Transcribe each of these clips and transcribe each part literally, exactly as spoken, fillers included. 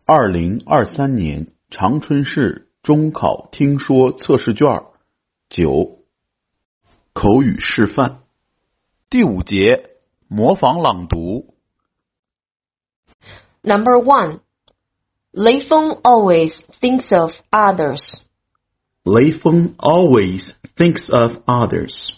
二零二三年长春市中考听说测试卷九口语示范第五节模仿朗读。 Number one. Lei Feng always thinks of others. Lei Feng always thinks of others.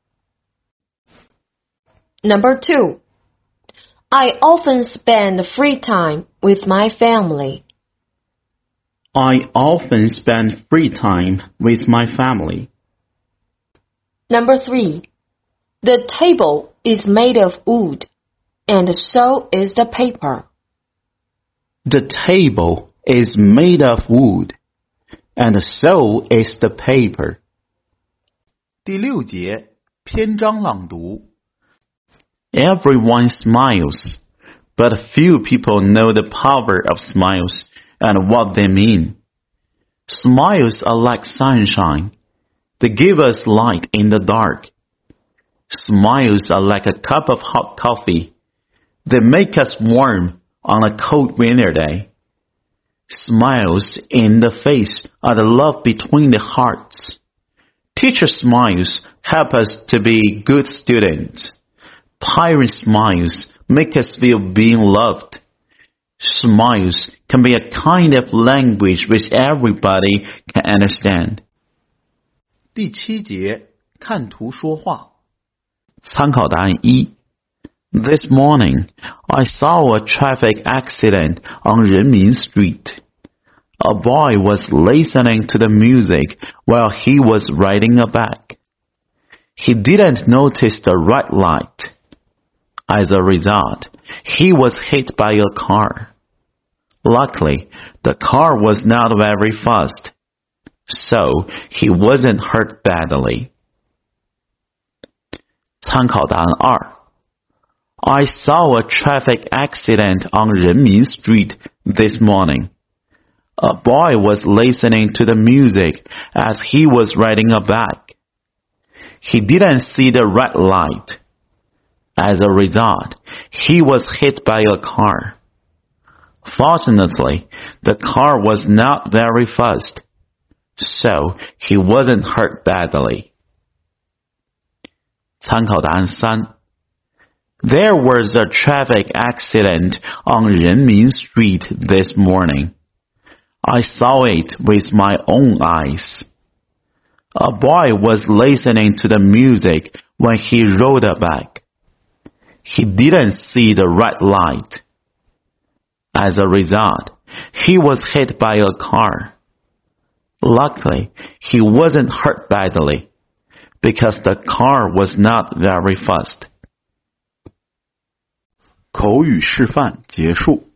Number two. I often spend free time with my family. I often spend free time with my family. Number three. The table is made of wood, and so is the paper. The table is made of wood, and so is the paper. 第六节篇章朗读。 Everyone smiles, but few people know the power of smiles and what they mean. Smiles are like sunshine. They give us light in the dark. Smiles are like a cup of hot coffee. They make us warm on a cold winter day. Smiles in the face are the love between the hearts. Teacher smiles help us to be good students. Parent smiles make us feel being loved. Smiles can be a kind of language which everybody can understand. 第七节看图说话。参考答案一。 This morning, I saw a traffic accident on Renmin Street. A boy was listening to the music while he was riding a bike. He didn't notice the red light. As a result, he was hit by a car. Luckily, the car was not very fast, so he wasn't hurt badly. 参考答案二。 I saw a traffic accident on Renmin Street this morning. A boy was listening to the music as he was riding a bike. He didn't see the red light. As a result, he was hit by a car. Fortunately, the car was not very fast, so he wasn't hurt badly. 参考答案三。 There was a traffic accident on Renmin Street this morning. I saw it with my own eyes. A boy was listening to the music when he rode a bike. He didn't see the red light. As a result, he was hit by a car. Luckily, he wasn't hurt badly, because the car was not very fast. 口语示范结束。